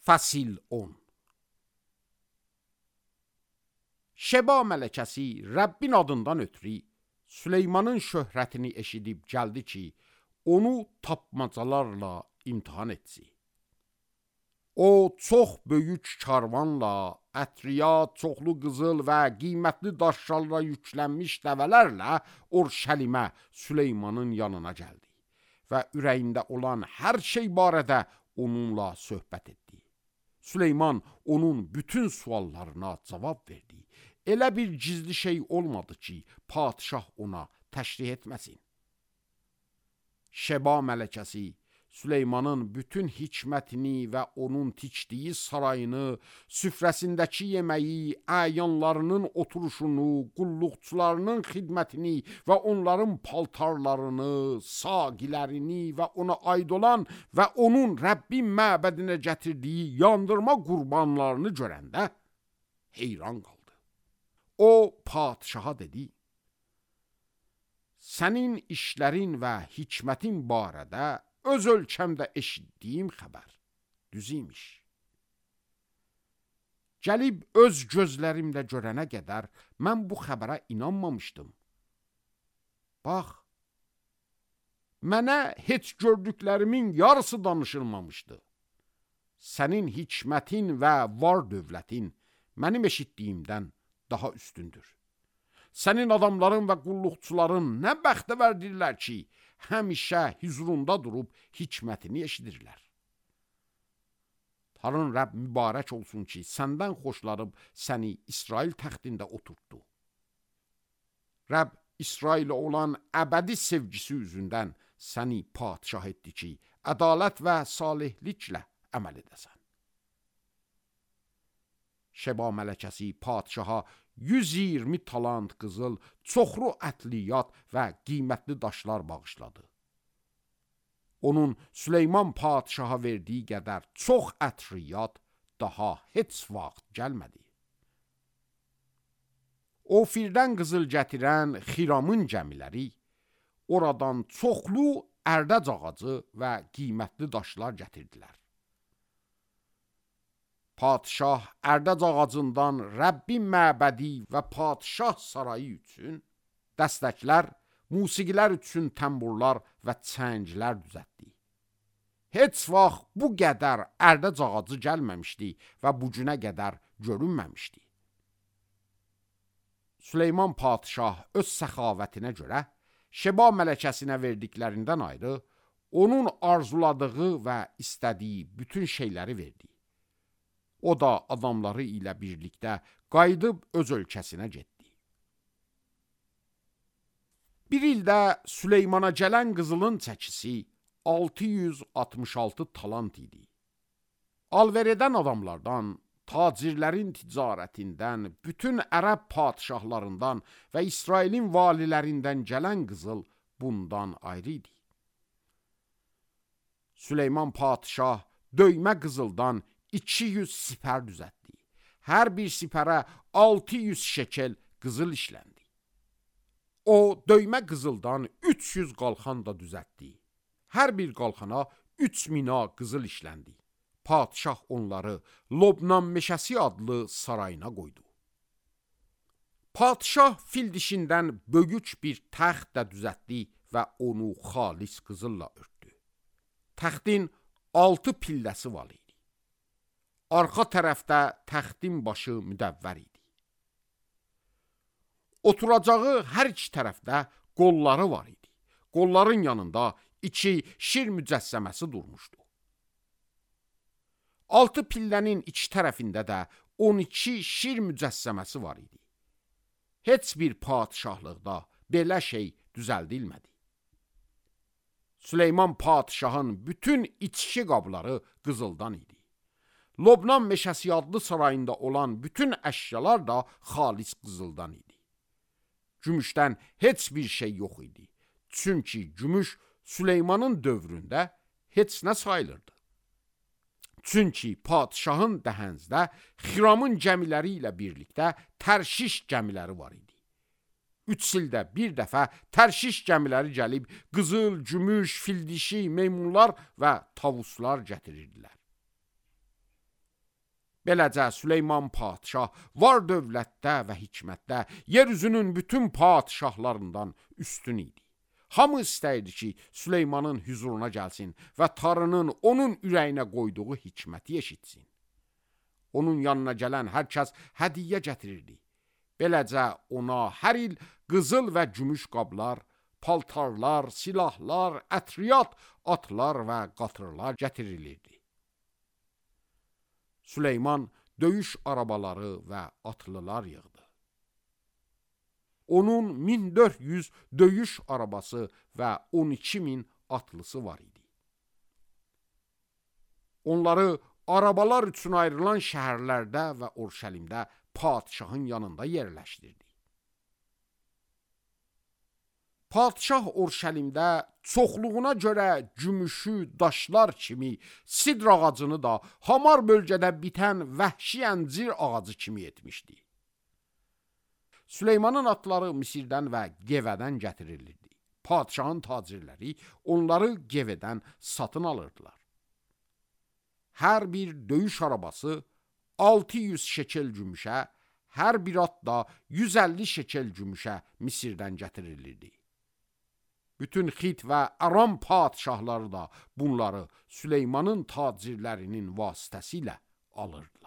Fəsil 10. Şeba mələkəsi Rəbbin adından ötürü Süleymanın şöhrətini eşidib gəldi ki, onu tapmacalarla imtihan etsin. O çox böyük karvanla, ətriya, çoxlu qızıl və qiymətli daşlarla yüklənmiş dəvələrlə Orşəlimə Süleymanın yanına gəldi və ürəyində olan hər şey barədə onunla söhbət etdi. Süleyman onun bütün suallarına cavab verdi. Elə bir gizli şey olmadı ki, padişah ona təşrih etməsin. Şeba mələkəsi Süleymanın bütün hikmətini və onun tikdiyi sarayını, süfrəsindəki yeməyi, əyanlarının oturuşunu, qulluqçularının xidmətini və onların paltarlarını, saqilərini və ona aid olan və onun Rəbbin məbədinə gətirdiyi yandırma qurbanlarını görəndə heyran qaldı. O, padişaha dedi, sənin işlərin və hikmətin barədə öz ölkəmdə eşitdiyim xəbər düz imiş. Gəlib öz gözlərimlə görənə qədər mən bu xəbərə inanmamışdım. Bax, mənə heç gördüklərimin yarısı danışılmamışdı. Sənin hikmətin və var dövlətin mənim eşitdiyimdən daha üstündür. Sənin adamların və qulluqçuların nə bəxtəvərdirlər ki, həmişə hüzurunda durub hikmətini eşidirlər. Tanrın Rəbb mübarək olsun ki, səndən xoşlanıb səni İsrail təxtində oturtdu. Rəbb İsrailə olan əbədi sevgisi üzündən səni padişah etdi ki, ədalət və salihliklə əməl edəsən. Şeba mələkəsi padişaha 120 talant qızıl, çoxlu ətliyat və qiymətli daşlar bağışladı. Onun Süleyman padişaha verdiyi qədər çox ətriyat daha heç vaxt gəlmədi. Ofirdən qızıl gətirən Xiramın gəmiləri oradan çoxlu ərdəc ağacı və qiymətli daşlar gətirdilər. Padişah ərdəc ağacından Rəbbin məbədi və padişah sarayı üçün dəstəklər, musiqilər üçün təmburlar və çənglər düzəltdi. Heç vaxt bu qədər ərdəc ağacı gəlməmişdi və bu günə qədər görünməmişdi. Süleyman padişah öz səxavətinə görə Şeba mələkəsinə verdiklərindən ayrı, onun arzuladığı və istədiyi bütün şeyləri verdi. O da adamları ilə birlikdə qayıdıb öz ölkəsinə getdi. Bir ildə Süleymana gələn qızılın çəkisi 666 talant idi. Alver edən adamlardan, tacirlərin ticarətindən, bütün ərəb padişahlarından və İsrailin valilərindən gələn qızıl bundan ayrı idi. Süleyman padişah döymə qızıldan 200 sipər düzəltdi. Hər bir sipərə 600 şekel qızıl işləndi. O, döymə qızıldan 300 qalxan da düzəltdi. Hər bir qalxana 3 mina qızıl işləndi. Padişah onları Lobnan meşəsi adlı sarayına qoydu. Padişah fil dişindən böyük bir təxt də düzəltdi və onu xalis qızılla örtdü. Təxtin 6 pilləsi var idi. Arxa tərəfdə təxtin başı müdəvvər idi. Oturacağı hər iki tərəfdə qolları var idi. Qolların yanında 2 şir mücəssəməsi durmuşdu. 6 pillənin iki tərəfində də 12 şir mücəssəməsi var idi. Heç bir padişahlıqda belə şey düzəldilmədi. Süleyman padişahın bütün içki qabları qızıldan idi. Lobnan meşəsi adlı sarayında olan bütün əşyalar da xalis qızıldan idi. Gümüşdən heç bir şey yox idi. Çünki gümüş Süleymanın dövründə heç nə sayılırdı. Çünki padişahın dəhənzdə Xiramın gəmiləri ilə birlikdə Tərşiş gəmiləri var idi. 3 ildə bir dəfə Tərşiş gəmiləri gəlib qızıl, gümüş, fildişi, meymunlar və tavuslar gətirirdilər. Beləcə Süleyman padşah var dövlətdə və hikmətdə yer üzünün bütün padşahlarından üstün idi. Hamı istəyirdi ki, Süleymanın hüzuruna gəlsin və Tanrının onun ürəyinə qoyduğu hikməti eşitsin. Onun yanına gələn hər kəs hədiyyə gətirirdi. Beləcə ona hər il qızıl və gümüş qablar, paltarlar, silahlar, ətriyat, atlar və qatırlar gətirilirdi. Süleyman döyüş arabaları və atlılar yığdı. Onun 1400 döyüş arabası və 12.000 atlısı var idi. Onları arabalar üçün ayrılan şəhərlərdə və Urşəlimdə padşahın yanında yerləşdirdi. Padşah Urşəlimdə çoxluğuna görə gümüşü daşlar kimi sidr ağacını da hamar bölgədə bitən vəhşi əncir ağacı kimi etmişdi. Süleymanın atları Misirdən və Gevədən gətirilirdi. Padşahın tacirləri onları Gevədən satın alırdılar. Hər bir döyüş arabası 600 şekel gümüşə, hər bir at da 150 şekel gümüşə Misirdən gətirilirdi. Bütün Xit və Aram padşahları da bunları Süleymanın tacirlərinin vasitəsilə alırdılar.